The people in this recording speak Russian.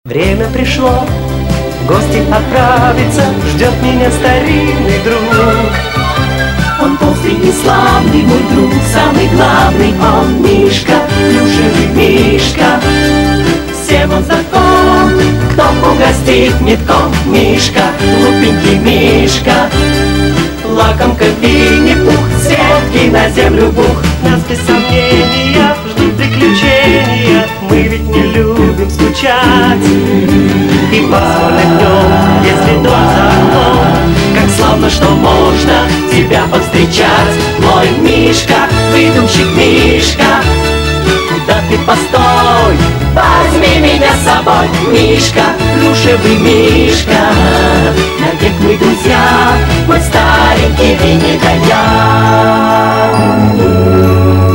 Время пришло, в гости отправиться, ждет меня старинный друг. Он толстый и славный, мой друг, самый главный, он Мишка, плюшевый Мишка. Всем он знаком, кто угостит метком. Мишка, глупенький Мишка, лакомка Винни-Пух, светки на землю бух. Нас без сомнения ждут приключения, мы ведь не любим скучать. И пасмурным днем, если дом за окном, как славно, что можно тебя повстречать. Мой Мишка, выдумщик Мишка, да ты постой, возьми меня с собой. Мишка, плюшевый Мишка, навек мы друзья, мой старенький Винни-Гонян.